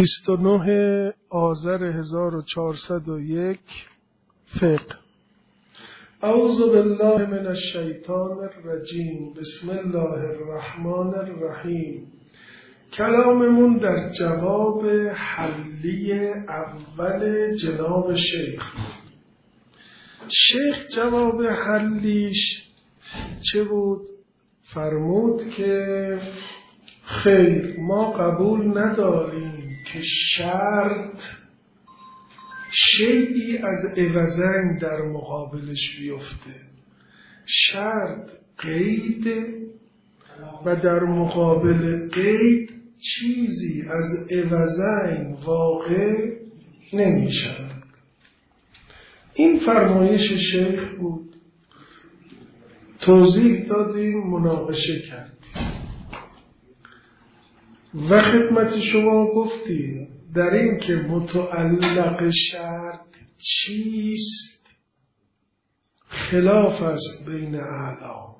29 آذر 1401 فقه. اعوذ بالله من الشیطان الرجیم. بسم الله الرحمن الرحیم. کلاممون در جواب حلی اول جناب شیخ. شیخ جواب حلیش چه بود؟ فرمود که خیر، ما قبول نداریم که شرط شیئی از عوضین در مقابلش بیفته. شرط قید و در مقابل قید چیزی از عوضین واقع نمی شود. این فرمایش شیخ بود، توضیح دادیم، مناقشه کردیم و خدمت شما گفتیم در این که متعلق شرط چیست خلاف است بین اعلام.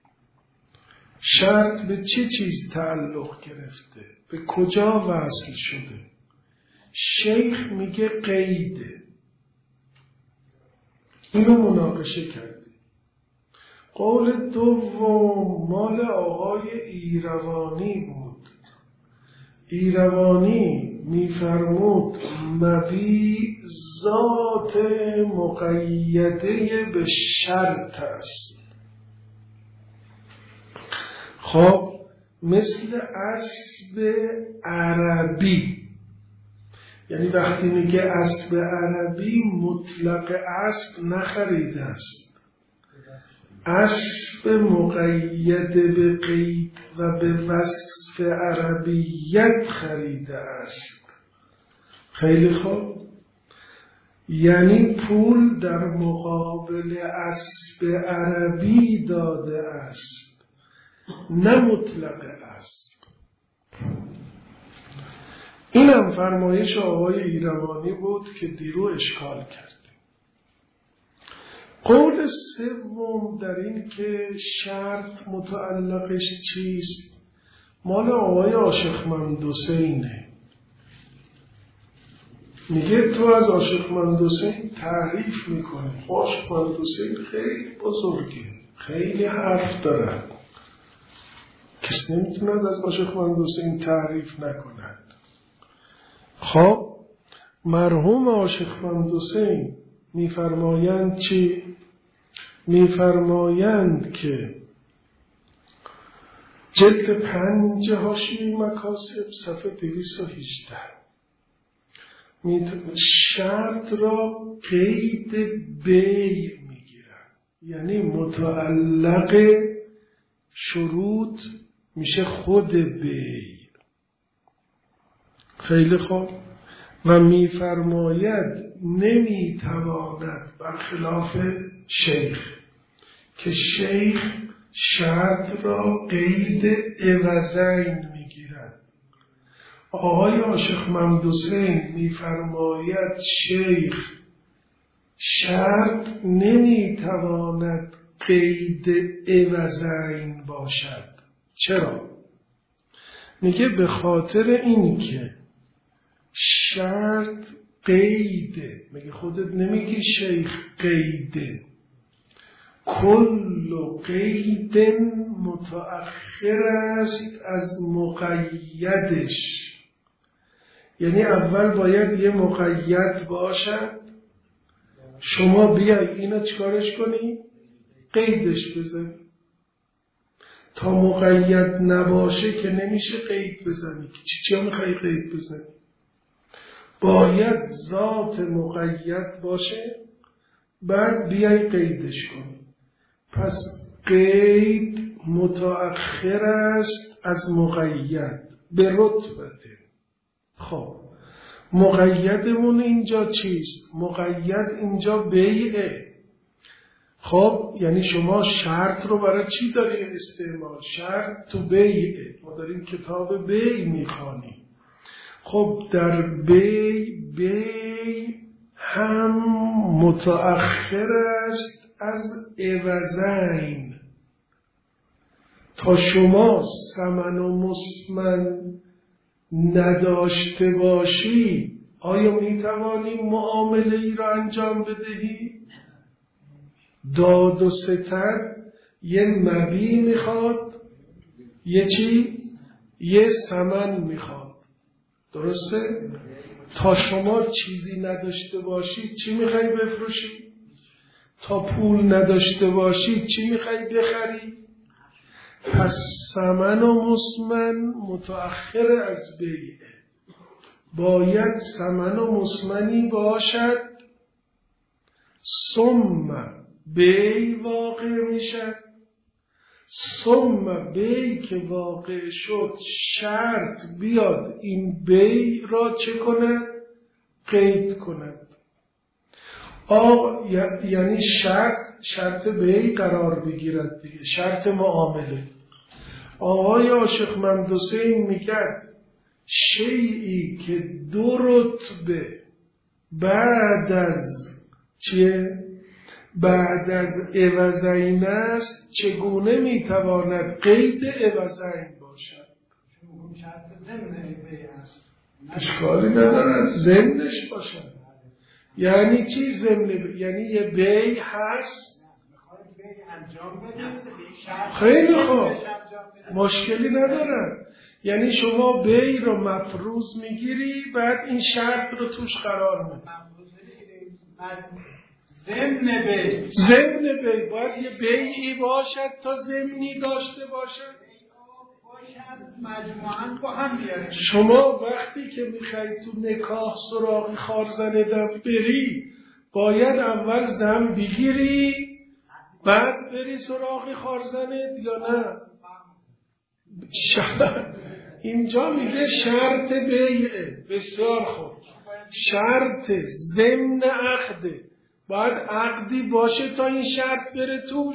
شرط به چه چیز تعلق گرفته؟ به کجا وصل شده؟ شیخ میگه قیده. اینو مناقشه کردیم. قول دوم مال آقای ایروانی بود. ایروانی میفرمود مبیع ذات مقیده به شرط است. خب مثل اسب عربی، یعنی وقتی میگه اسب عربی مطلق اسب نخریده است، اسب مقید به قید و به وصف عربیت خریده است. خیلی خوب، یعنی پول در مقابل اسب عربی داده است، نه مطلق اسب. اینم فرمایش آقای ایروانی بود که دیرو اشکال کرد. قول سوم در این که شرط متعلقش چیست مال آقای عاشقمند حسینه. میگه تو از عاشقمند حسین تعریف میکنی. عاشقمند حسین خیلی بزرگه، خیلی حرف داره، کسی نمیتوند از عاشقمند حسین تعریف نکند. خب مرحوم عاشقمند حسین میفرمایند چی؟ میفرمایند که جلد 5 حاشیه مکاسب صفحه 218 شرط را قید بیع میگیرن، یعنی متعلق شروط میشه خود بیع. خیلی خوب. و میفرماید نمیتواند، برخلاف شیخ که شیخ شرط را قید عوضین میگیرد، آقای عاشقمند حسین میفرماید شیخ شرط نمیتواند قید عوضین باشد. چرا؟ میگه به خاطر این که شرط قیده. میگه خودت نمیگی شیخ قیده. کل قید متأخر است از مقیدش، یعنی اول باید یه مقید باشد، شما بیای اینو چکارش کنی؟ قیدش بزنی. تا مقید نباشه که نمیشه قید بزنی. چی میخوای قید بزنی؟ باید ذات مقید باشه، بعد بیای قیدش کنی. پس قید متأخر است از مقید به رتبته. خب مقیدمون اینجا چیست؟ مقید اینجا بیعه. خب یعنی شما شرط رو برای چی داری استعمال؟ شرط تو بیعه. ما داریم کتاب بیع میخوانیم. خب در بیع هم متأخر است از عوضین. تا شما ثمن و مسمن نداشته باشی آیا میتوانی معامله ای را انجام بدهی؟ داد و ستد یه مبی میخواد، یه چی؟ یه ثمن میخواد. درسته؟ تا شما چیزی نداشته باشید چی میخوای بفروشی؟ تا پول نداشته باشید چی میخوای بخری؟ پس ثمن و مسمن متأخر از بیعه. باید ثمن و مسمنی باشد ثم بیع واقع میشد، ثم بیع که واقع شد شرط بیاد این بیع را چه کند؟ قید کند. یعنی شرط بیع قرار بگیرد دیگه، شرط معامله. آقای عاشق ممدوح‌حسین میگن شیئی که 2 رتبه بعد از چیه؟ بعد از عوضین است چگونه میتواند قید عوضین باشد؟ اشکالی ندارد ضمنش باشد. یعنی چی ضمن؟ یعنی یه بیع هست، خیلی خوب، مشکلی ندارد. یعنی شما بیع رو مفروض میگیری، بعد این شرط رو توش قرار میدی. ضمن بیع باید یه بیعی باشد تا ضمنی داشته باشد. مجموعاً با هم بیاریم. شما وقتی که میخوای تو نکاح سراغ خارزن دم بری، باید اول زن بگیری بعد بری سراغ خارزنت یا نه؟ اینجا میگه شرط بیعه. بسیار خوب، شرط ضمن عقده. باید عقدی باشه تا این شرط بره توش.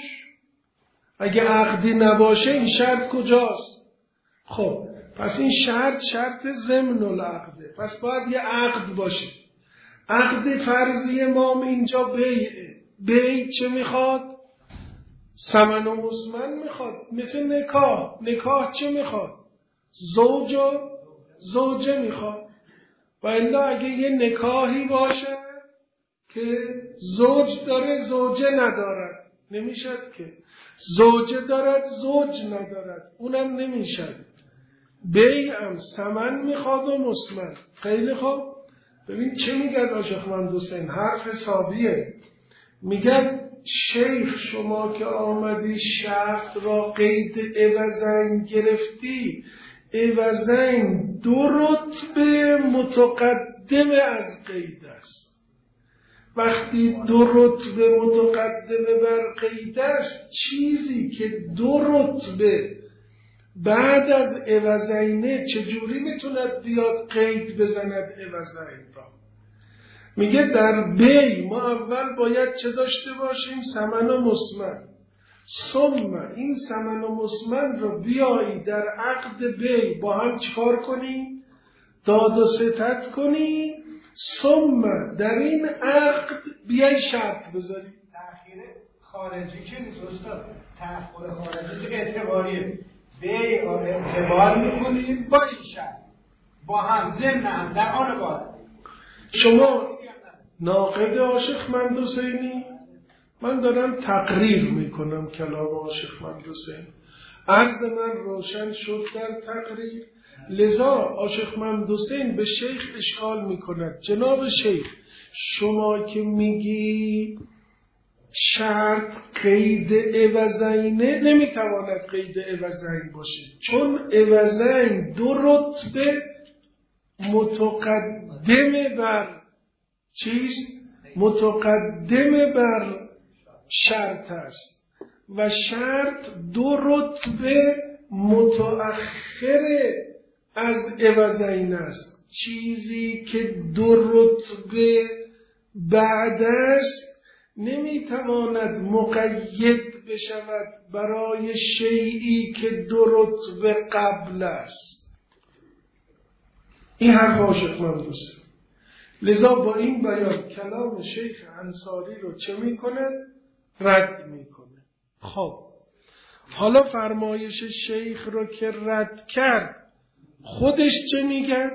اگه عقدی نباشه این شرط کجاست؟ خب پس این شرط ضمن العقده. پس باید یه عقد باشه. عقد فرضی ما اینجا بیعه. بیع چه میخواد؟ ثمن و مسمن میخواد. مثل نکاح چه میخواد؟ زوج و زوجه میخواد. و الا اگه یه نکاحی باشه که زوج داره زوجه ندارد نمیشد که، زوجه دارد زوج ندارد اونم نمیشد. بیعم ثمن میخواد و مسمن. خیلی خوب، ببین چه میگن عاشق ممدوح‌حسین، حرف حسابیه. میگن شیخ شما که آمدی شرط را قید عوضین گرفتی، عوضین 2 رتبه متقدم از قید است. وقتی 2 رتبه متقدم بر قید است، چیزی که 2 رتبه بعد از عوضینه چجوری میتوند بیاد قید بزند عوضین را؟ میگه در بیع ما اول باید چه داشته باشیم؟ ثمن و مسمن. ثم این ثمن و مسمن رو بیایی در عقد بیع با هم چیکار کنی؟ داد و ستد کنی. ثم در این عقد بیای شرط بذاری. تأخیر خارجی که نیست استاد، تأخیر خارجی که اعتباریه. بیع رو اعتبار میکنیم با این شرط با هم ضمن هم در آن باید. شما ناقد عاشق ممدوح‌حسینی، من دارم تقریر میکنم کلام عاشق ممدوح‌حسین. عرض من روشن شد در تقریر. لذا عاشق ممدوح‌حسین به شیخ اشکال میکند. جناب شیخ، شما که میگی شرط قید عوضینه، نمیتواند قید عوضین باشه، چون عوضین 2 رتبه متقدم بر چیست؟ متقدم بر شرط است و شرط 2 رتبه متأخر از عوضین است. چیزی که 2 رتبه بعد است نمیتواند مقید بشود برای شیئی که 2 رتبه قبل است. این حرف عاشق ممدوح‌حسین. لذا با این بیان کلام شیخ انصاری رو چه میکنه؟ رد میکنه. خب حالا فرمایش شیخ رو که رد کرد، خودش چه میگن؟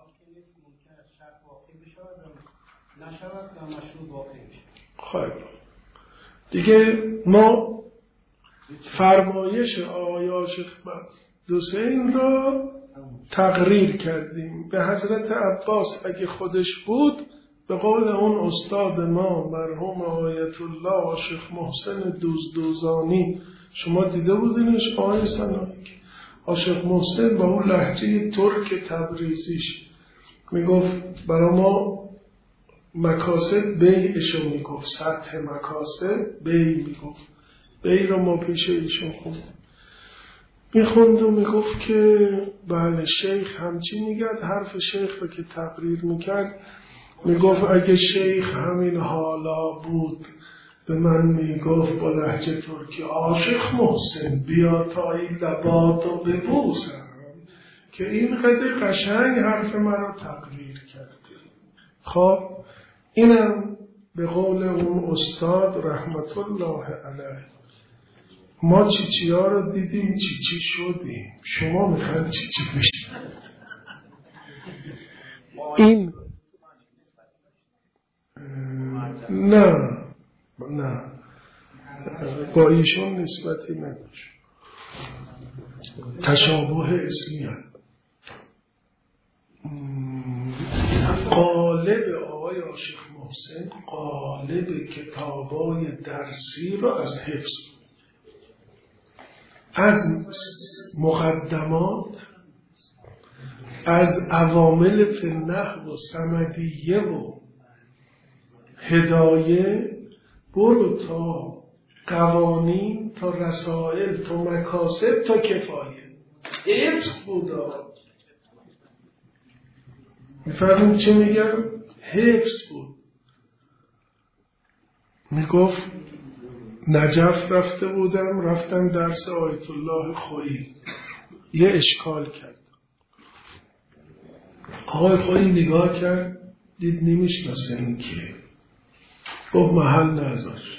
خیلی دیگه ما فرمایش آقای عاشق دوسین را تقریر کردیم. به حضرت عباس اگه خودش بود، به قول اون استاد ما مرحوم آیت الله عاشق محسن دوزدوزانی، شما دیده بودینش آقای سنایی؟ عاشق محسن با اون لهجه ترک تبریزیش میگفت برای ما مکاسب بیعشو میگفت، سطح مکاسب بیع میگفت، بیع رو ما پیش ایشون میخوند و میگفت که بله شیخ همچی میگد. حرف شیخ رو که تقریر میکرد میگفت اگه شیخ همین حالا بود به من میگفت با لهجه ترکی عاشق محسن بیا تا این لباتو ببوسم، که این قدر قشنگ حرف من رو تقریر کرد. خب اینم به قول اون استاد رحمت الله علیه. ما چیچی ها رو دیدیم چیچی شدیم، شما میخواید چیچی بشید. این نه با ایشون نسبتی نداشت، تشابه اسمی هست. قالب آقای عاشق محسن قالب کتابای درسی رو از حفظ، از مقدمات، از عوامل فی النحو و صمدیه و هدایه، برو تا قوانین، تا رسائل، تا مکاسب، تا کفایه. حفظ بودا. میفهمید چه میگم؟ حفظ بود. میگفت نجف رفته بودم، رفتم درس آیت الله خویی، یه اشکال کرد. آقای خویی نگاه کرد، دید نمیشناسه این کیه، گفت محل نذاش.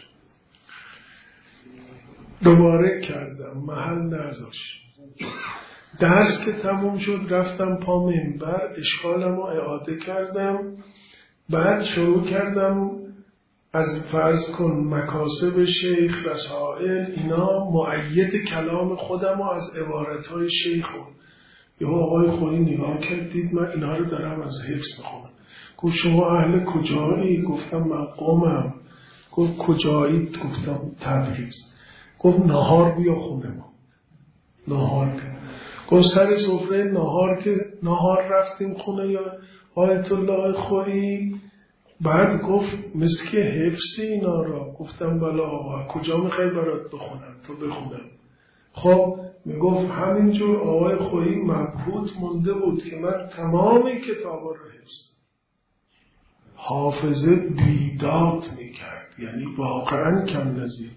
دوباره کردم، محل نذاش. درس که تموم شد رفتم پا منبر، اشکالم رو اعاده کردم. بعد شروع کردم از فرض کن مکاسب شیخ، رسائل، اینا مؤید کلام خودم و از عبارتهای شیخ. یه آقای خویی نگاه کرد، دید من اینا رو دارم از حفظ میخونم. گفت شما اهل کجایی؟ گفتم من قومم. گفت کجایی؟ گفتم تبریز. گفت نهار بیا خونه ما. نهار بیا. گفت سر سفره نهار رفتیم خونه یا آیت الله خویی. بعد گفت مثل که حفظ اینا را. گفتم بله آقا، کجا میخوای برات بخونم؟ تو بخونم. خب میگفت همینجور آقای خویی مبهوت مونده بود که من تمام کتابا رو حفظ. حافظه بیداد میکرد، یعنی واقعا کم نظیر.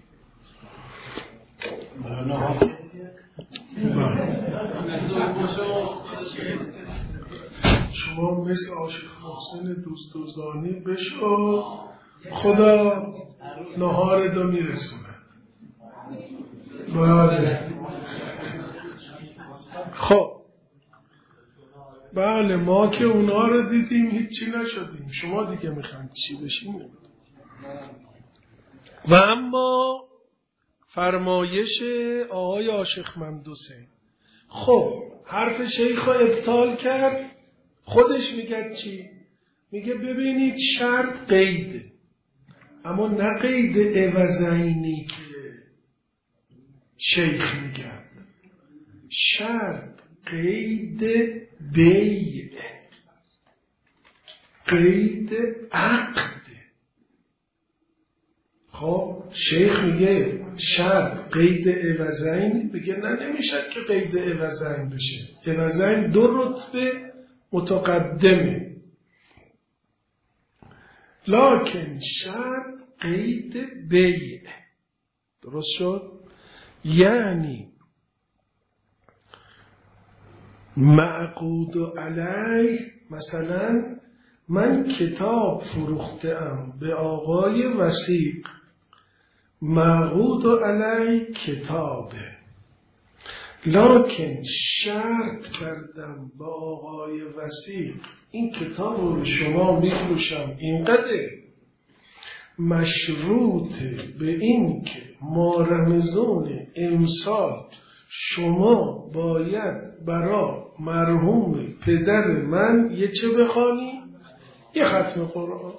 شما مثل عاشق محسن دوزدوزانی بشو، خدا نهار دو میرسونه. بله. خب بله، ما که اونا رو دیدیم هیچی نشدیم، شما دیگه میخواید چی بشین. و اما فرمایش آقای عاشق ممدوسه، خب حرف شیخ رو ابطال کرد، خودش میگه چی؟ میگه ببینید شرط قیده، اما نه قید عوضینی که شیخ میگه، شرط قید بیع، قید عقد. خب شیخ میگه شرط قید عوضین، بگه نه نمیشه که قید عوضین بشه، عوضین دو رتبه متقدمه، لکن شرط قید بیع. درست شد؟ یعنی معقود علیه، مثلا من کتاب فروختم به آقای وثیق، معقود علیه کتابه، لکن شرط کردم با آقای وسیق این کتاب رو شما میفروشم اینقدر، مشروط به این که ماه رمضان امسال شما باید برای مرحوم پدر من یه چه بخوانی؟ یه ختم قرآن.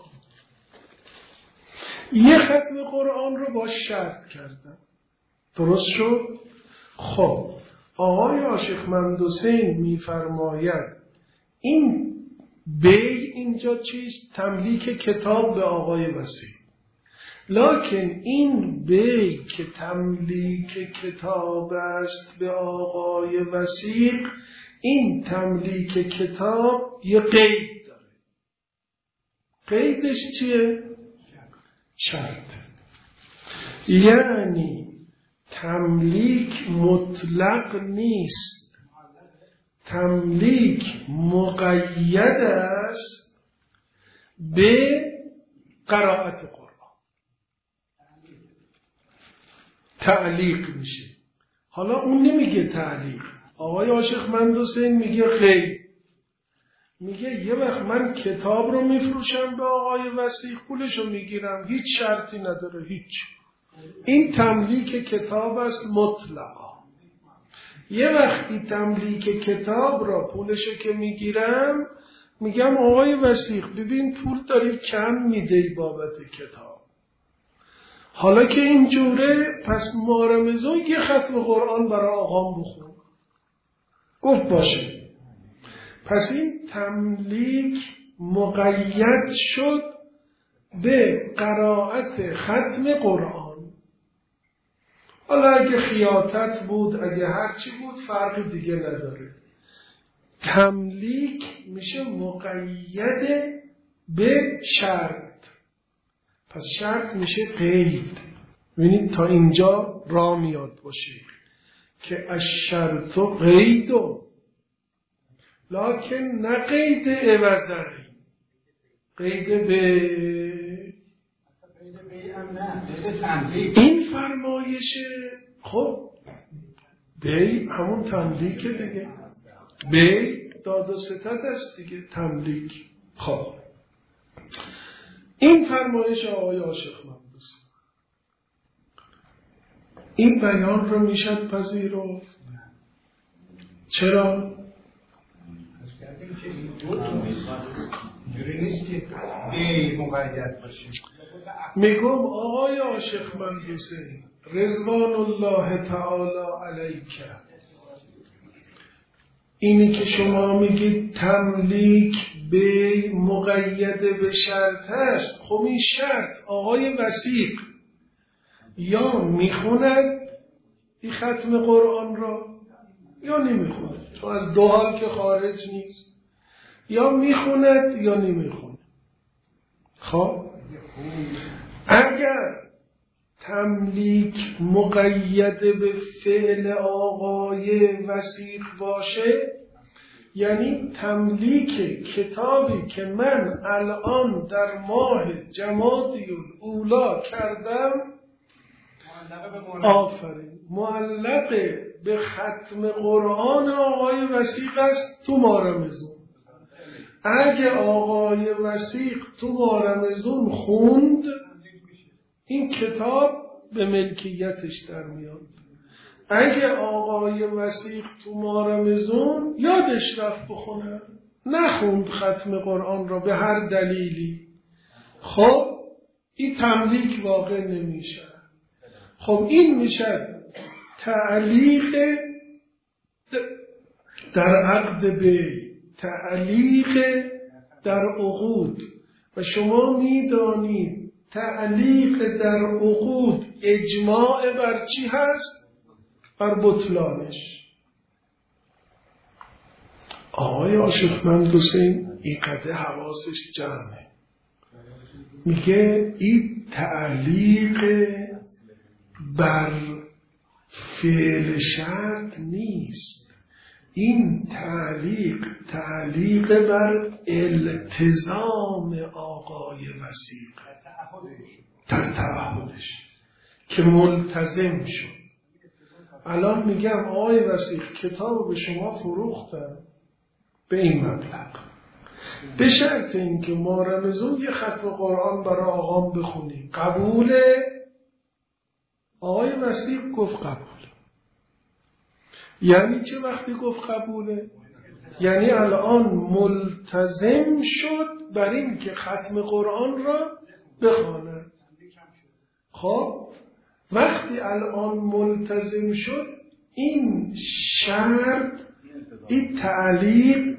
یه ختم قرآن رو با شرط کردم. درست شد؟ خب آقای عاشق ممدوح‌حسین میفرماید این بی اینجا چیست؟ تملیک کتاب به آقای وسیق. لکن این بی که تملیک کتاب است به آقای وسیق، این تملیک کتاب یه قید داره. قیدش چیه؟ شرط. یعنی تملیک مطلق نیست، تملیک مقید است به قرائت قرآن. تعلیق میشه. حالا اون نمیگه تعلیق، آقای عاشق ممدوح‌حسین میگه خیر، میگه یه وقت من کتاب رو میفروشم به آقای وسیق، پولشو میگیرم، هیچ شرطی نداره، هیچ. این تملیک کتاب است مطلقا. یه وقتی تملیک کتاب را پولشو که میگیرم، میگم آقای وسیق ببین پول داری کم میدی بابت کتاب، حالا که اینجوره پس ماه رمضان یه ختم قرآن برای آقام بخون. گفت باشه. پس این تملیک مقید شد به قرائت ختم قرآن. حالا اگه خیاطت بود، اگه هرچی بود، فرق دیگه نداره. تملیک میشه مقید به شرط. پس شرط میشه قید. ببینید تا اینجا را میاد باشه که الشرط قید، لکن نه قید عوضی، قید به این فرمایشه. خب بی همون تملیک دیگه، بی داد و ستد است دیگه، تملیک. خب این فرمایش آقای عاشق ممدوح‌حسین، این بیان رو میشد پذیرفت. چرا؟ میگم آقای عاشق ممدوح‌حسین رضوان الله تعالی علیک، اینی که شما میگید تملیک به مقید به شرط است، خب این شرط آقای وسیق یا میخوند این ختم قرآن را یا نمیخوند، چون از دو حال که خارج نیست، یا میخوند یا نمیخوند. خب اگر تملیک مقید به فعل آقای وسیق باشه، یعنی تملیک کتابی که من الان در ماه جمادی الاولی کردم، آفرین، معلق به ختم قرآن آقای وسیق است تو ماه رمضان. اگه آقای وسیق تو ماه رمضان خوند، این کتاب به ملکیتش در میاد. اگه آقای وسیق تو ماه رمضان یادش رفت بخونه، نخوند ختم قرآن را به هر دلیلی، خب این تملیک واقع نمیشه. خب این میشه تعلیق در عقد بی، تعلیق در عقود. و شما میدانید تعلیق در عقود اجماع بر چی هست؟ بر بطلانش. آقای عاشق ممدوح‌حسین این قدر حواسش جمعه، میگه این تعلیق بر فعل شرط نیست، این تعلیق بر التزام آقای وسیق در تعهدش که ملتزم شد. الان میگم آقای وثیق کتاب به شما فروختم به این مبلغ، به شرط اینکه ما رمضان یه ختم قرآن برای آقام بخونیم. قبوله؟ آقای وثیق گفت قبول. یعنی چه وقتی گفت قبوله؟ یعنی الان ملتزم شد بر این که ختم قرآن را بخواند. خب وقتی الان ملتزم شد، این شرط، این تعلیق،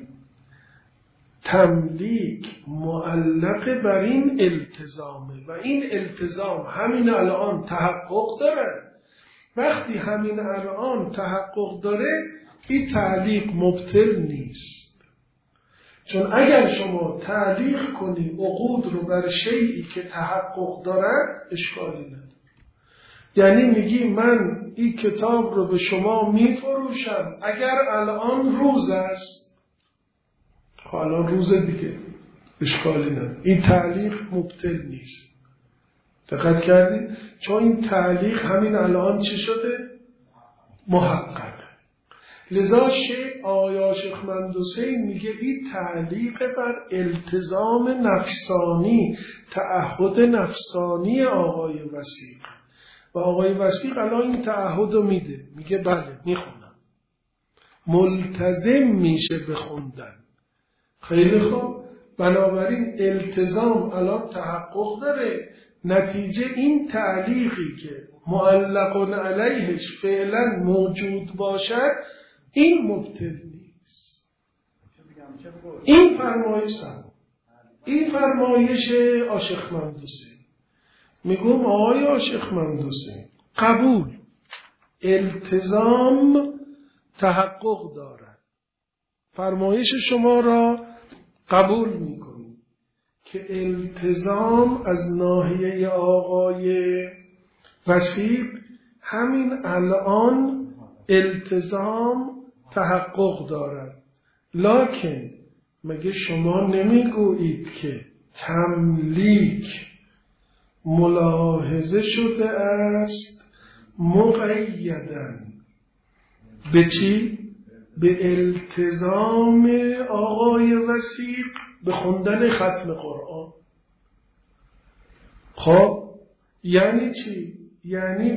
تملیک معلق بر این التزامه و این التزام همین الان تحقق داره. وقتی همین الان تحقق داره، این تعلیق مبطل نیست. چون اگر شما تعلیق کنی عقود رو بر شیئی که تحقق دارد، اشکالی نداره. یعنی میگی من این کتاب رو به شما میفروشم اگر الان روز است. خب الان روز دیگه، اشکالی نداره. این تعلیق مبطل نیست. دقت کردید؟ چون این تعلیق همین الان چی شده؟ محقق. لذا آیا شیخ مهندوسین میگه این تعلیق بر التزام نفسانی، تعهد نفسانی آقای وثیق. و آقای وثیق الان این تعهد رو میده، میگه بله میخونم، ملتزم میشه بخوندن. خیلی خوب، بنابراین التزام الان تحقق داره. نتیجه این تعلیقی که معلق علیهش فعلا موجود باشد، این مبطل نیست. این فرمایش این فرمایش شیخ مهندوسین. میگم آقای شیخ مهندوسین قبول، التزام تحقق دارد. فرمایش شما را قبول میکنم که التزام از ناحیه آقای وثیق همین الان التزام تحقق دارد. لکن مگه شما نمیگویید که تملیک ملاحظه شده است مقیداً به چی؟ به التزام آقای وثیق به خوندن ختم قرآن. خب یعنی چی؟ یعنی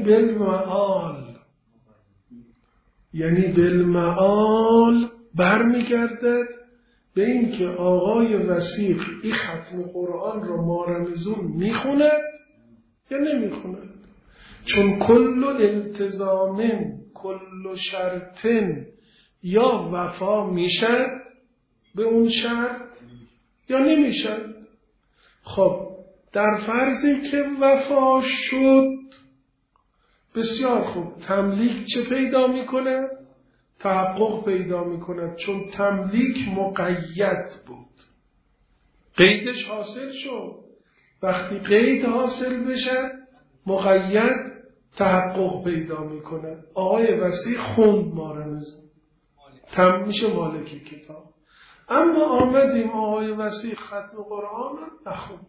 بالمعال برمیگردد به این که آقای وثیق این ختم قرآن رو ما رمضان میخونه یا نمیخونه. چون کل التزام کل شرطن یا وفا میشد به اون شرط یا نمیشد. خب در فرضی که وفا شد، بسیار خوب، تملیک چه پیدا میکنه؟ تحقق پیدا میکنه. چون تملیک مقید بود، قیدش حاصل شد. وقتی قید حاصل بشه، مقید تحقق پیدا میکنه. آقای وثیق خوند ما رمضان، میشه مالکی کتاب. اما آمدیم آقای وثیق ختم قرآن نخوند.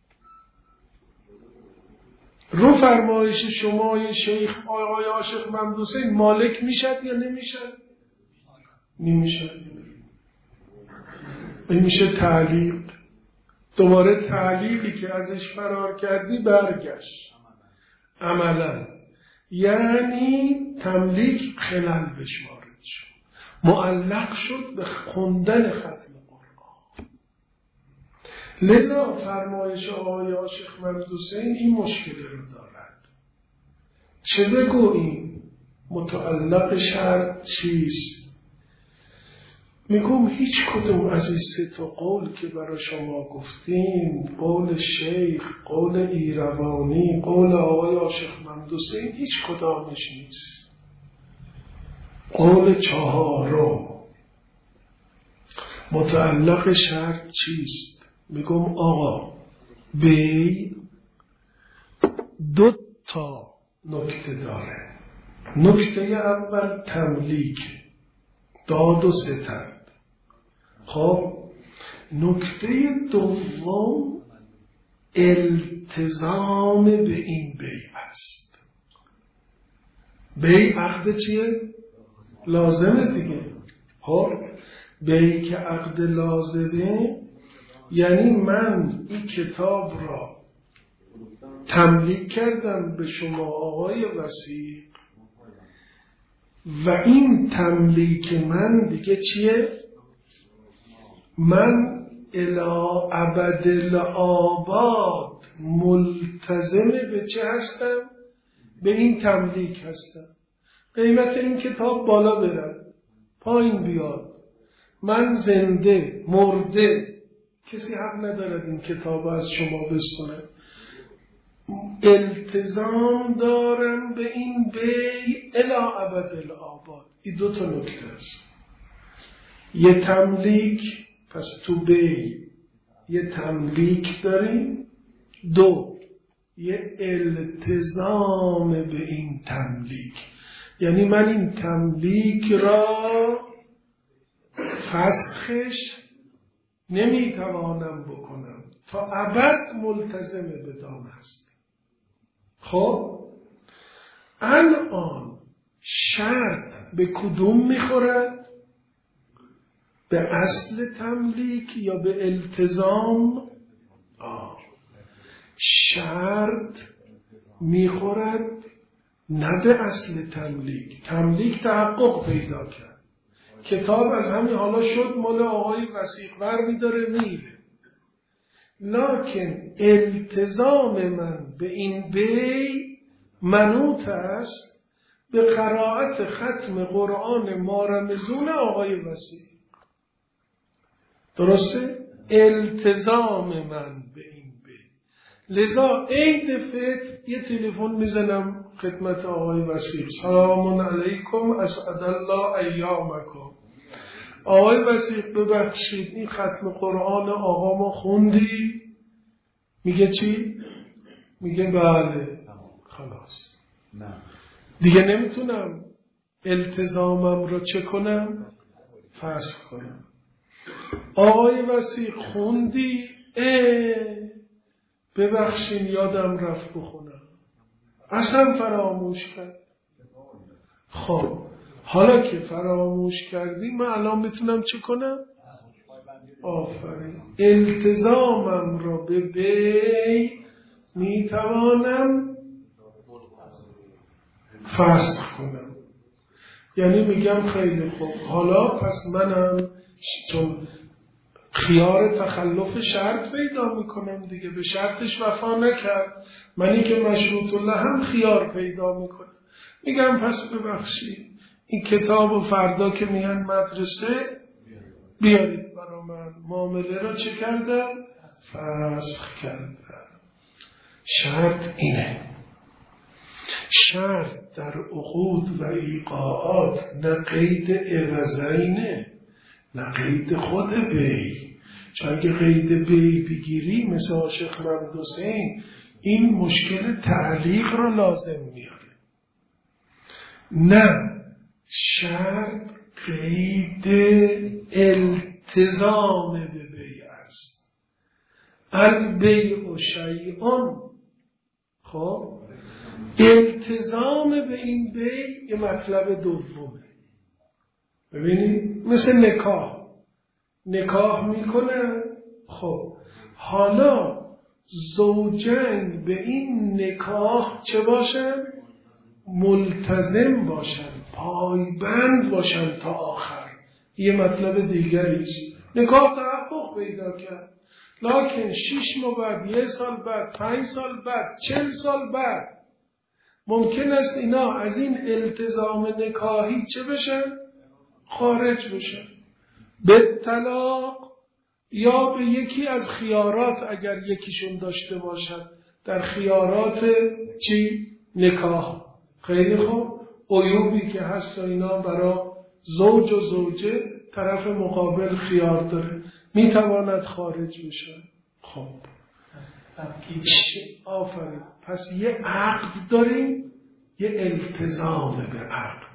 رو فرمایش شما شیخ آقای شیخ مهندوسین مالک میشد یا نمیشد؟ نمیشد. این میشه تعلیق. دوباره تعلیقی که ازش فرار کردی برگشت عملا. یعنی تملیک خلل بهش وارد شد، معلق شد به خوندن ختم قرآن. لذا فرمایش آقای شیخ مهندوسین این مشکل رو دارد. چه بگوییم؟ متعلق شرط چیست؟ میگم هیچ کدوم از این سه تا قول که برای شما گفتیم، قول شیخ، قول ایروانی، قول آقای شیخ مهندوسین، هیچ کدامش نیست. قول چهارم متعلق شرط چیست؟ میگم آقا بی دو تا نکته داره. نکته اول تملیک، داد و ستد. خب نکته دوم التزام به این بیع است. بی عقد چیه؟ لازمه دیگه. خب بی که عقد لازمه یعنی من این کتاب را تملیک کردم به شما آقای وثیق و این تملیک من دیگه چیه؟ من الی ابد الآباد ملتزم به چه هستم؟ به این تملیک هستم. قیمت این کتاب بالا بره، پایین بیاد، من زنده مرده، کسی حق ندارد این کتاب از شما بستونه. التزام دارم به این بی الی ابد الآباد. این دو تا نکته است. یه تملیک، پس تو بی یه تملیک داریم. دو، یه التزام به این تملیک، یعنی من این تملیک را فسخش نمیتوانم بکنم، تا ابد ملتزم بدان هست. خب الان شرط به کدوم میخورد؟ به اصل تملیک یا به التزام؟ شرط میخورد نه به اصل تملیک. تملیک تحقق پیدا کرد، کتاب از همین حالا شد مال آقای وثیق، ور میداره میره. لکن التزام من به این بی منوط است به قرائت ختم قرآن مارمزون آقای وثیق. درسته؟ التزام من به این بی. لذا عید فطر یه تلفن میزنم خدمت آقای وثیق، سلام علیکم اسعد الله ایامکم. آقای وثیق ببخشید این ختم قرآن آقا ما خوندی؟ میگه چی؟ میگه بله. خلاص دیگه نمیتونم التزامم رو چه کنم؟ فسخ کنم. آقای وثیق خوندی؟ ببخشین یادم رفت بخونم، اصلا فراموش کرد. خب حالا که فراموش کردی من الان میتونم چه کنم؟ آفرین. التزامم را به بی میتوانم فسخ کنم. یعنی میگم خیلی خوب، حالا پس منم چون خیار تخلف شرط پیدا میکنم دیگه، به شرطش وفا نکرد، منی که مشروط الله هم خیار پیدا میکنم. میگم پس ببخشید این کتاب و فردا که میان مدرسه بیارید برا من. معامله را چه کردم؟ فسخ کردم. شرط اینه. شرط در عقود و ایقاعات نه قید عوضینه نه قید خود بی. چون اگه قید بی بگیری مثل شیخ محمد حسین این مشکل تعلیق را لازم میاره. نه، شرط قید التزام به بی است. البیع شیئون. خب التزام به این بی یه مطلب دومه. ببینید مثل نکاح میکنه. خب حالا زوجین به این نکاح چه باشن؟ ملتزم باشن، پایبند باشن تا آخر. یه مطلب دیگریست. نکاح تحقق پیدا کرد، لکن 6 ماه بعد، 1 سال بعد، 5 سال بعد، 40 سال بعد ممکن است اینا از این التزام نکاحی چه بشن؟ خارج بشن به طلاق یا به یکی از خیارات اگر یکیشون داشته باشد در خیارات چی؟ نکاح. خیلی خوب، عیوبی که هست اینا برای زوج و زوجه طرف مقابل خیار داره، میتواند خارج بشه. خب آفرین. پس یه عقد داریم، یه التزام به عقد.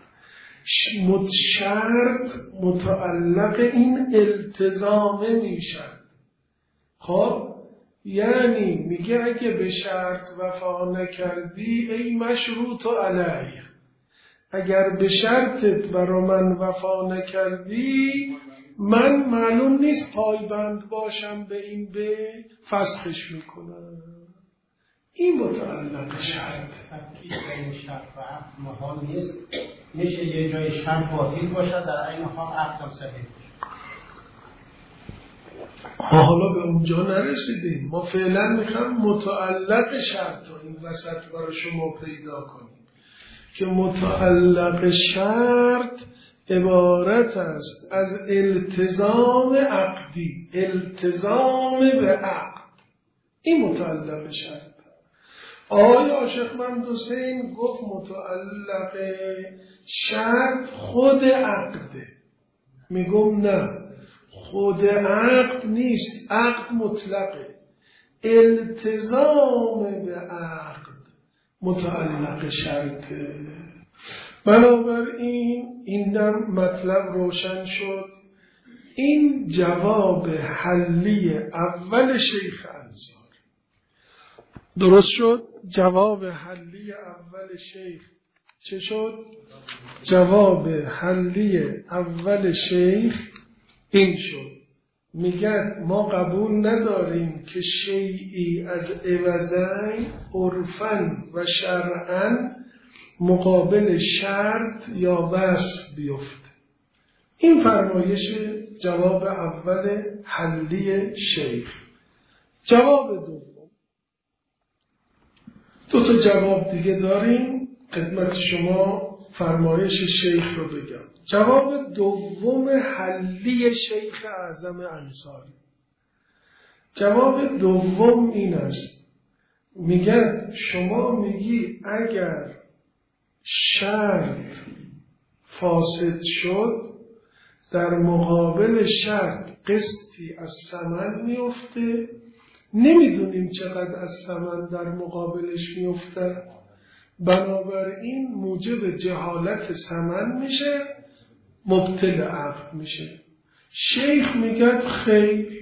شرط متعلق این التزامه میشن. خب یعنی میگه اگه به شرط وفا نکردی ای مشروط علیه، اگر به شرطت برا من وفا نکردی من معلوم نیست پایبند باشم به این بیت، فسخش میکنم. این متعلق شرط شرط و عقد محال نیست، میشه یه جای شرط باطل باشد در این حال عقدم صحیح. حالا به اونجا نرسیدیم، ما فعلا میخوام متعلق شرط رو این وسط برای شما پیدا کنیم که متعلق شرط عبارت است از التزام عقدی، التزام به عقد. این متعلق شرط. آقای عاشقمند حسین گفت متعلق شرط خود عقده. میگم نه، خود عقد نیست، عقد مطلقه، التزام به عقد متعلق شرطه. بنابراین این دم مطلب روشن شد. این جواب حلی اول شیخ انصاری. درست شد؟ جواب حلی اول شیخ چه شد؟ جواب حلی اول شیخ این شد، میگن ما قبول نداریم که شیئی از عوضین عرفاً و شرعاً مقابل شرط یا وصف بیفته. این فرمایش جواب اول حلی شیخ. جواب دوم، دو تا جواب دیگه داریم خدمت شما فرمایش شیخ رو بگم. جواب دوم حلی شیخ اعظم انصاری، جواب دوم این است، میگن شما میگی اگر شرط فاسد شد در مقابل شرط قسطی از ثمن میفته، نمیدونیم چقدر از ثمن در مقابلش میفته، بنابراین موجب جهالت ثمن میشه، مبطل عقد میشه. شیخ میگه خیر،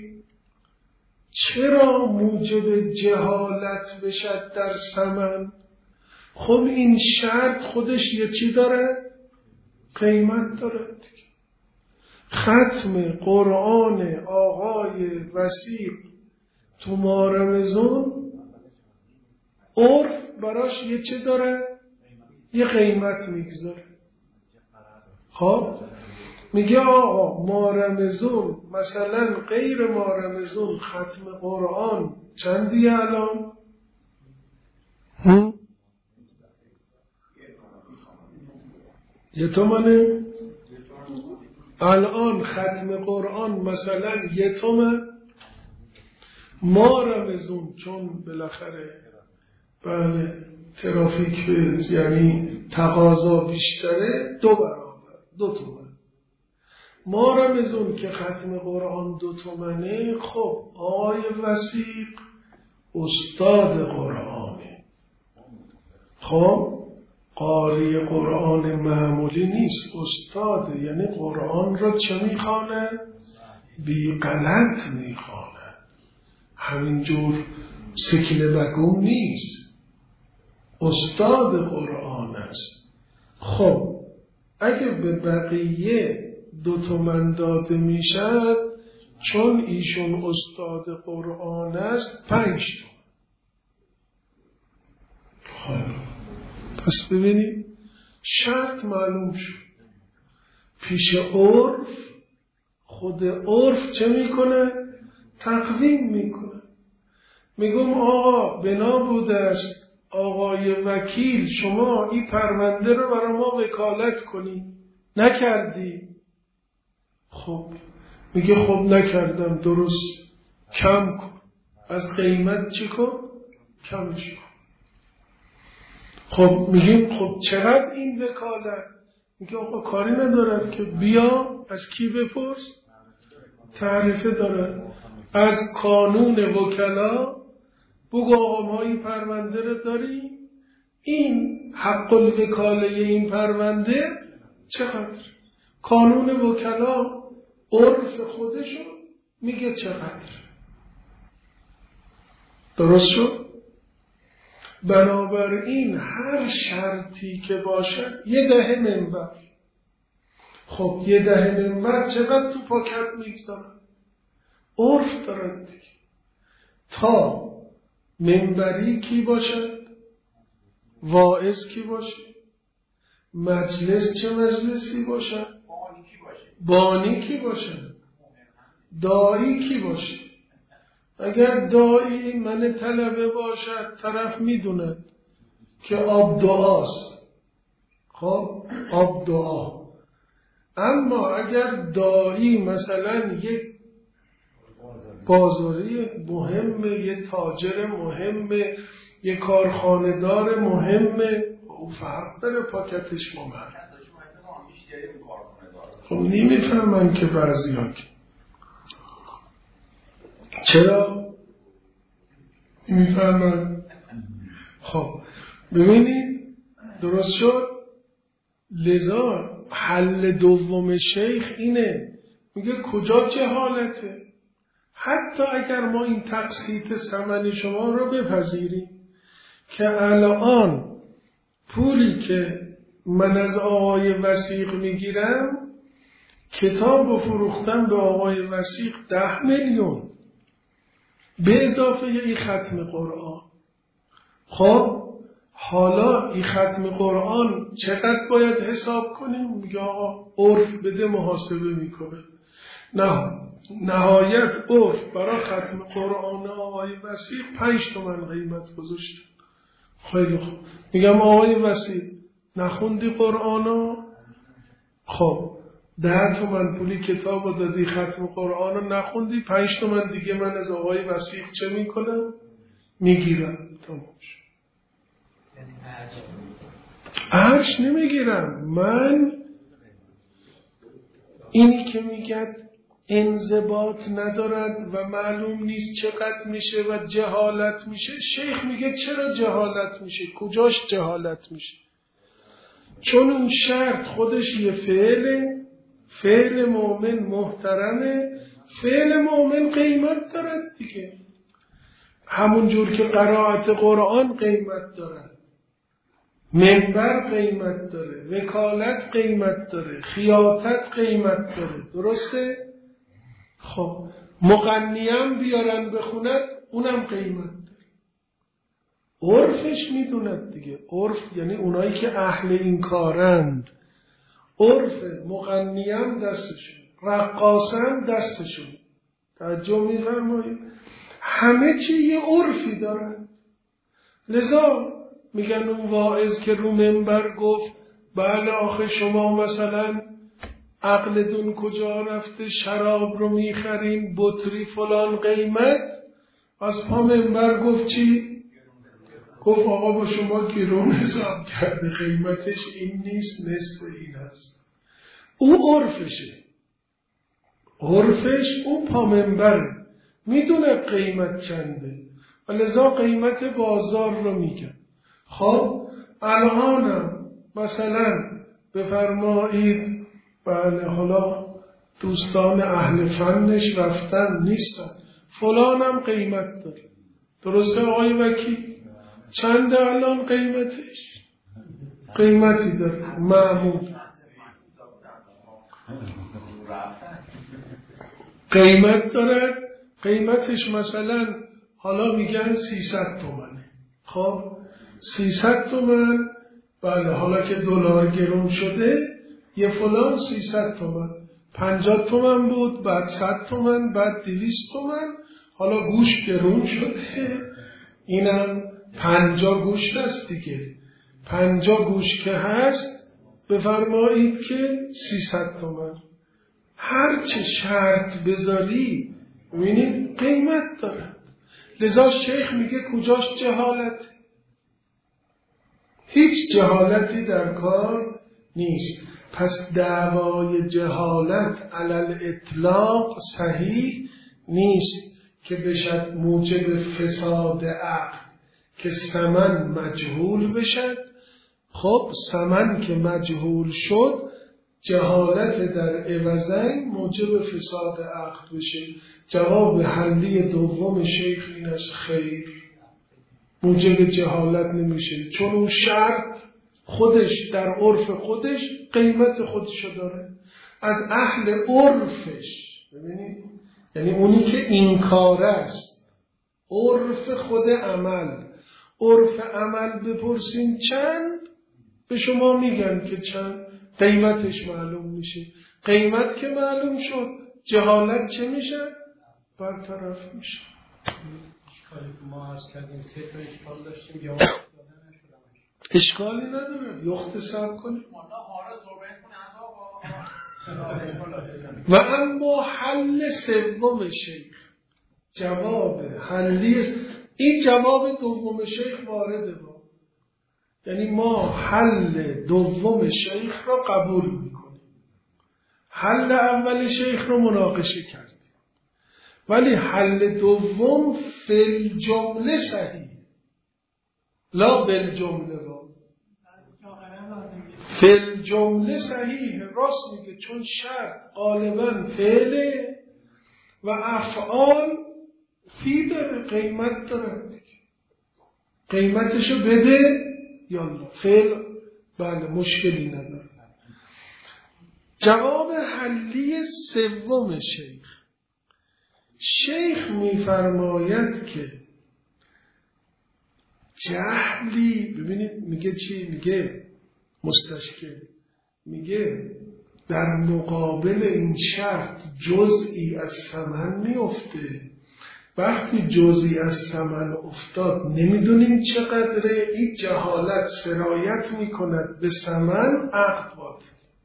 چرا موجب جهالت بشد در ثمن؟ خب این شرط خودش یه چی داره؟ قیمت داره. ختم قرآن آقای وسیق تو ماه رمضان عرف براش یه چه داره؟ یه قیمت میگذاره. خب میگه آقا ماه رمضان مثلا غیر ماه رمضان ختم قرآن چندیه الان؟ یه تومنه؟ الان ختم قرآن مثلا یه تومن. ماه رمضان چون بالاخره بله ترافیک یعنی تقاضا بیشتره، 2 برابر 2 تومن. ماه رمضان که ختم قرآن 2 تومنه. خب آقای وسیق استاد قرآنه، خب قاری قرآن معمولی نیست، استاده، یعنی قرآن را چه میخوانه؟ بی غلط میخوانه، همینجور سکله بگم نیست، استاد قرآن است. خب اگه به بقیه 2 تومن داده میشد، چون ایشون استاد قرآن است 5 تومن. خب پس ببینید شرط معلوم شد. پیش عرف، خود عرف چه میکنه؟ تقویم میکنه. میگم آقا بنا بوده است آقای وکیل شما این پرونده رو برای ما وکالت کنی، نکردی. خب میگه خب نکردم، درست، کم کن از قیمت، چی کن؟ کمش کن. خب میگیم خب چقدر این وکالت؟ میگه آقا کاری ندارد که بیا از کی بپرس؟ تعریفه داره از قانون وکلا، بگو آقا ما این پرونده رو داری، این حق الوکاله این پرونده چقدر؟ قانون وکلا عرف خودشو میگه چقدر. درست شد؟ بنابراین هر شرطی که باشد 10 منبر. خب 10 منبر چقدر تو پاکت میگذارن؟ عرف دارد دیگه. تا منبری کی باشد؟ واعظ کی باشد؟ مجلس چه مجلسی باشد؟ بانی کی باشد؟ داعی کی باشد؟ اگر داعی من طلبه باشد طرف میدوند که آب دعاست. خب آب دعا. اما اگر داعی مثلا یک بازاری مهمه، یک تاجر مهمه، یک کارخانه‌دار مهمه، او فرق داره پاکتش ممر. خب نمیفهمن که بعضی ها که چرا میفهمن؟ خب ببینید درست شد. لذا حل دوم شیخ اینه، میگه کجا جهالته؟ حتی اگر ما این تقسیط ثمن شما رو بپذیریم که الان پولی که من از آقای وثیق میگیرم کتاب رو فروختم به آقای وثیق 10 میلیون به اضافه این ختم قرآن. خب حالا این ختم قرآن چقدر باید حساب کنیم؟ میگه آقا عرف بده محاسبه میکنه. نه نهایت عرف برای ختم قرآن آقای وثیق 5 تومن قیمت گذاشته. خیلی خوب. میگم آقای وثیق نخوندی قرآنو؟ خب 10 تومن پولی کتاب رو دادی ختم قرآن رو نخوندی، 5 تومن دیگه من از آقای وثیق چه میکنم؟ میگیرم. تمامش. ارش نمیگیرم. من اینی که میگه انضباط ندارد و معلوم نیست چقدر میشه و جهالت میشه، شیخ میگه چرا جهالت میشه؟ کجاش جهالت میشه؟ چون اون شرط خودش یه فعل مؤمن محترمه، فعل مؤمن قیمت دارد دیگه. همون جور که قرائت قرآن قیمت دارد، منبر قیمت داره، وکالت قیمت داره، خیاطت قیمت داره. درسته؟ خب مغنیم بیارن بخوند اونم قیمت داره. عرفش میدوند دیگه. عرف یعنی اونایی که اهل این کارند. عرف مغنیم دستشون، رقاصم دستشون. توجه میفرمایید؟ همه چی یه عرفی دارن. لذا میگن اون واعظ که رو منبر گفت بله آخه شما مثلا عقلتون کجا رفته، شراب رو میخرین بطری فلان قیمت، از پا منبر گفت چی؟ گفت آقا با شما گرون حساب کرده، قیمتش این نیست، نصف این هست. او عرفش اون پا منبره، میدونه قیمت چنده و لذا قیمت بازار رو میگن. خب الانم مثلا بفرمایید بله حالا دوستان اهل فنش رفتن نیستن، فلانم قیمت داره. درسته آقای وکیل؟ چنده الان قیمتش؟ قیمتی داره معمول. قیمت داره، قیمتش مثلا حالا میگن 300 تومنه. خب 300 تومن، بله حالا که دلار گرون شده یه فلان 300 تومن، 50 تومن بود، بعد 100 تومن، بعد 200 تومن، حالا گوشت گرون شده، اینم 50 گوشت است دیگه. 50 گوشت که هست بفرمایید که 300 تومن. هر چه شرط بذاری ببینید قیمت داره. لذا شیخ میگه کجاش جهالت؟ هیچ جهالتی در کار نیست. پس دعوای جهالت علل اطلاق صحیح نیست که بشد موجب فساد عقل که ثمن مجهول بشد. خب ثمن که مجهول شد جهالت در عوضین موجب فساد عقل بشه. جواب حلی دوم شیخ این است خیر. موجب جهالت نمیشه، چون اون شرط خودش در عرف خودش قیمت خودشو داره، از اهل عرفش. ببینید، یعنی اونی که این کار است، عرف خود عمل، عرف عمل بپرسین چند، به شما میگن که چند، قیمتش معلوم میشه. قیمت که معلوم شد، جهالت چه میشه؟ برطرف میشه. اشکالی که ما عرض کردیم سه تا اشکال داشتیم، یا اشکالی نداره، یختصر کنیم. و اما حل سوم شیخ، جواب حلی، این جواب دوم شیخ وارده با، یعنی ما حل دوم شیخ را قبول میکنیم، حل اول شیخ رو مناقشه کردیم، ولی حل دوم فی الجمله صحیح، لا بالجمله، با فی الجمله صحیح، راست میگه، چون شرط غالبا فعله و افعال فی داره، قیمت داره، قیمتشو بده یالا، فعل بله مشکلی نداره. جواب حلی سوم شیخ میفرماید که جهلی، ببینید میگه چی؟ میگه مستشکل، میگه در مقابل این شرط جزئی از ثمن میفته، وقتی جزئی از ثمن افتاد نمیدونیم چقدره، این جهالت سرایت میکند به ثمن، عقد باطل.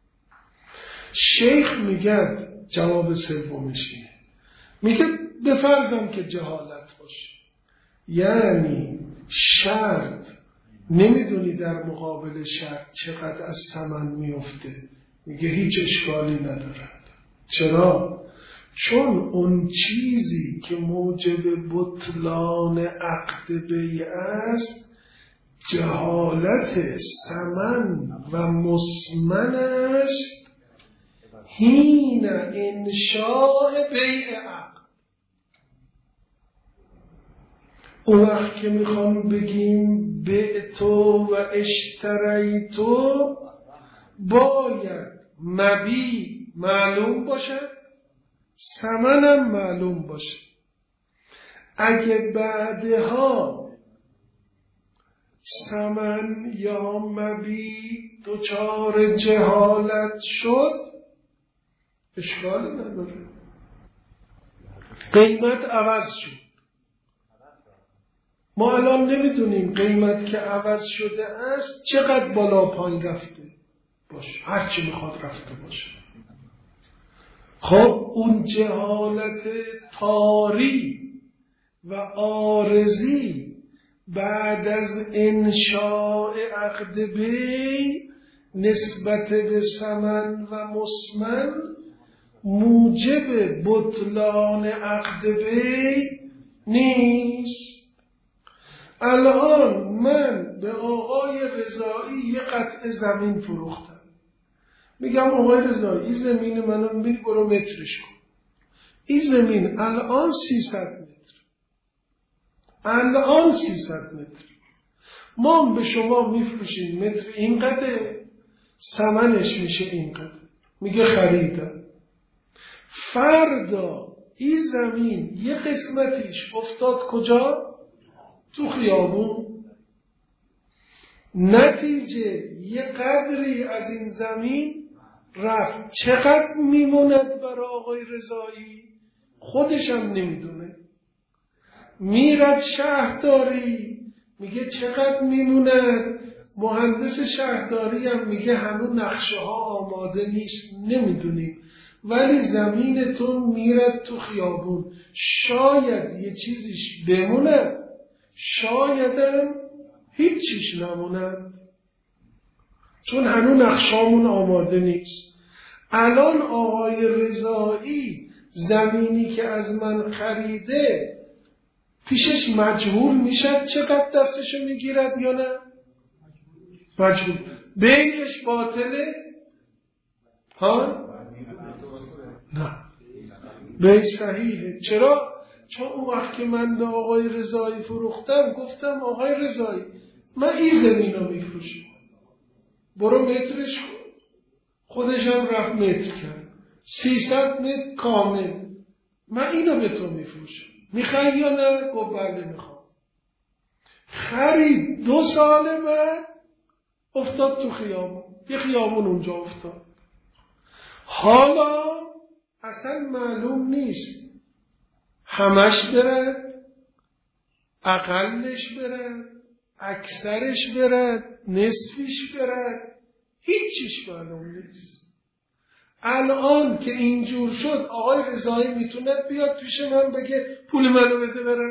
شیخ میگه جواب سومش اینه، میگه بفرضم که جهالت باشه، یعنی شرط نمیدونی در مقابل شرط چقدر از ثمن میفته، میگه هیچ اشکالی ندارد. چرا؟ چون اون چیزی که موجب بطلان عقد بیع است جهالت ثمن و مسمن است حین انشاء بیع عقد. اون وقت که میخوام بگیم بعتو و اشتریتو باید مبیع معلوم باشه، ثمنم معلوم باشه. اگه بعدها ثمن یا مبیع دچار جهالت شد اشکالی نداره، قیمت عوض شد. ما الان نمیدونیم قیمت که عوض شده است چقدر بالا پایین رفته باشه، هرچی میخواد رفته باشه. خب اون جهالت طاری و عارضی بعد از انشاء عقد بیع نسبت به ثمن و مسمن موجب بطلان عقد بیع نیست. الان من به آقای رضایی یه قطعه زمین فروختم، میگم آقای رضایی این زمین منو میبینی، برو مترش کن. این زمین الان 300 متر، الان 300 متر، ما به شما میفروشیم متر اینقدر، ثمنش میشه اینقدر. میگه خریدم. فردا این زمین یه قسمتیش افتاد کجا؟ تو خیابون. نتیجه یه قدری از این زمین رفت. چقدر میموند برای آقای رضایی؟ خودش هم نمیدونه. میرد شهرداری میگه چقدر میموند؟ مهندس شهرداری هم میگه هنوز نقشه ها آماده نیست، نمیدونیم. ولی زمینتون میرد تو خیابون، شاید یه چیزیش بمونه، شایدم هیچیش نموند، چون هنوز نقشامون آماده نیست. الان آقای رضایی زمینی که از من خریده پیشش مجهول میشد چقدر دستشو میگیرد یا نه؟ مجهول. بیعش باطله؟ ها؟ نه، بیع صحیحه. چرا؟ چون اون وقت که من به آقای رضایی فروختم گفتم آقای رضایی من این زمین رو میفروشم، برو مترش کن. خودش هم رفت متر کرد 300 متر کامل، من اینو به تو میفروشم، میخوای یا نه؟ گفت بله میخوام. خرید 2 سال بعد افتاد تو خیابون، یه خیابون اونجا افتاد. حالا اصلا معلوم نیست همش برد، اقلش برد، اکثرش برد، نصفش برد، هیچیش معلوم نیست. الان که اینجور شد آقای رضایی میتونه بیاد پیش من بگه پول منو بده برم؟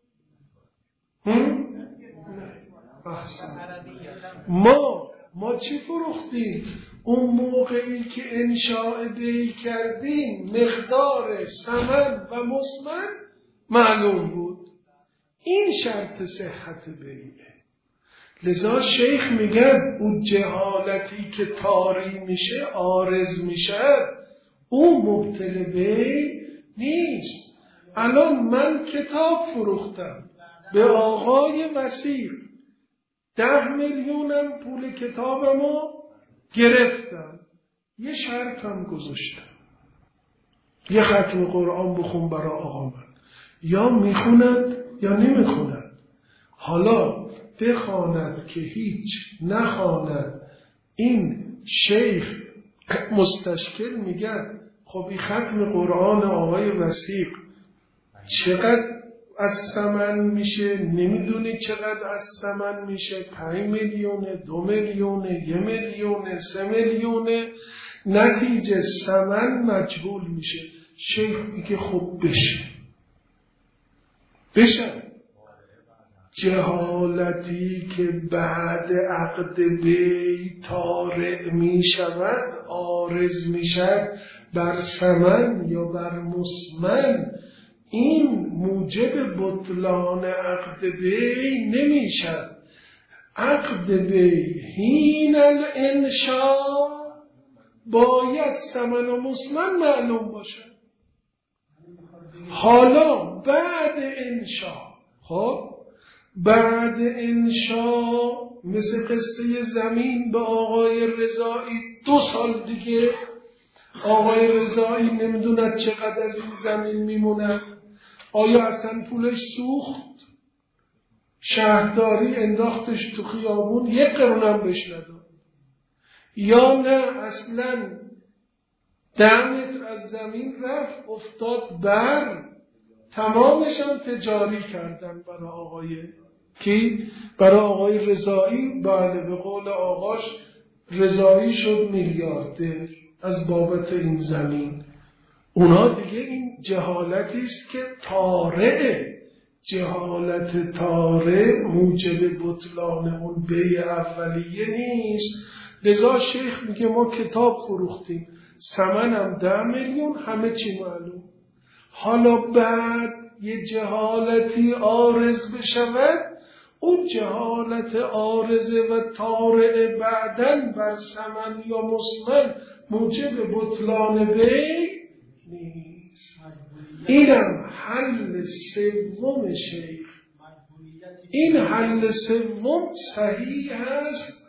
ما چی فروختیم؟ اون موقعی که انشاء بیع کردیم مقدار ثمن و مسمن معلوم بود. این شرط صحت بیعه. لذا شیخ میگه اون جهالتی که طاری میشه عارض میشه اون مبطل بیع نیست. الان من کتاب فروختم به آقای وثیق، 10 میلیونم پول کتابمو گرفتم، یه شرطم گذاشتم، یه ختم قرآن بخون برای آقا من، یا میخوند یا نمیخوند. حالا بخواند که هیچ، نخواند، این شیخ مستشکل میگه خب این ختم قرآن آقای وثیق چقدر از ثمن میشه؟ نمیدونی چقدر از ثمن میشه؟ 5 میلیونه، 2 میلیونه، 1 میلیونه، 3 میلیونه، نتیجه ثمن مجهول میشه. شیخ میگه خب بشه. جهالتی که بعد عقد بیع طارئ می شود، عارض می شود بر ثمن یا بر مسمن، این موجب بطلان عقد بیع نمی شود. عقد بیع حین الانشاء باید ثمن و مسمن معلوم باشد. حالا بعد انشاء، خب بعد انشاء مثل قصه زمین به آقای رضایی 2 سال دیگه آقای رضایی نمیدوند چقدر از این زمین میمونه، آیا اصلا پولش سوخت، شهرداری انداختش تو خیابون 1 قرونم بهش نداد، یا نه اصلا 10 متر از زمین رفت افتاد بر، تمامش هم تجاری کردن برای آقای کی؟ برای آقای رضایی. بله به قول آقاش رضایی شد میلیاردر از بابت این زمین. اونا دیگه این جهالتی است که طارئه. جهالت طارئ موجب بطلان اون بیع اولیه نیست. لذا شیخ میگه ما کتاب فروختیم، ثمنم 10 میلیون، همه چی معلوم. حالا بعد یه جهالتی عارض بشود، اون جهالت عارضه و طارئ بعدن بر ثمن یا مسمن موجب بطلان بیع نیست. اینم حل سوم شیخ. این حل سوم صحیح هست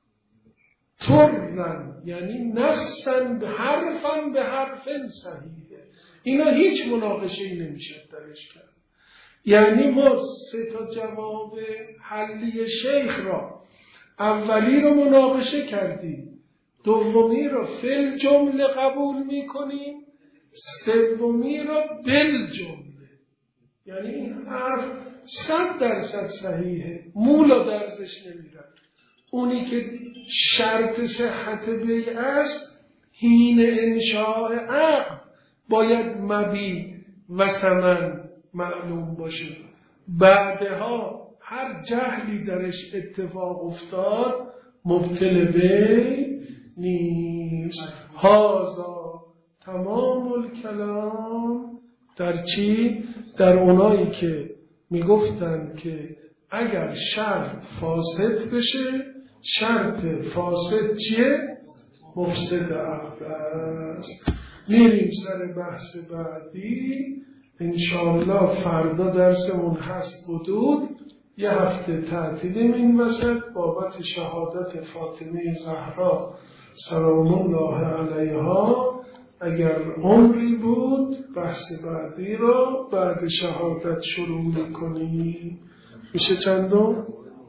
طرًا، یعنی نصًا حرفاً به حرفٍ صحیحه. اینا هیچ مناقشه‌ای نمیشه درش کرد. یعنی ما 3 تا جواب حلی شیخ را، اولی رو مناقشه کردیم، دومی رو فل جمله قبول میکنیم، سومی رو بل جمله. یعنی این حرف 100% صحیحه، مولا درزش نمیرن. اونی که شرط صحت بیع است حین انشاء عقد باید مبیع و ثمن معلوم باشه، بعدها هر جهلی درش اتفاق افتاد مبطل بیع نیست. هذا تمام الکلام در چی؟ در اونایی که میگفتن که اگر شرط فاسد بشه، شرط فاسد چیه؟ مفسد عقد است. میریم سر بحث بعدی. انشاءالله فردا درسمون هست حدود، یه هفته تعطیلیم این وسط بابت شهادت فاطمه زهرا سلام الله علیها. اگر عمری بود بحث بعدی رو بعد شهادت شروع میکنیم. میشه چندم؟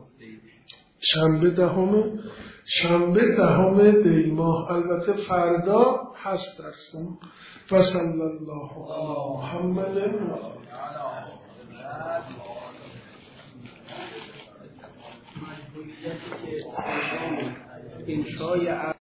شنبه دهم دی ماه. البته فردا هست درسم. و صلی الله علی محمد و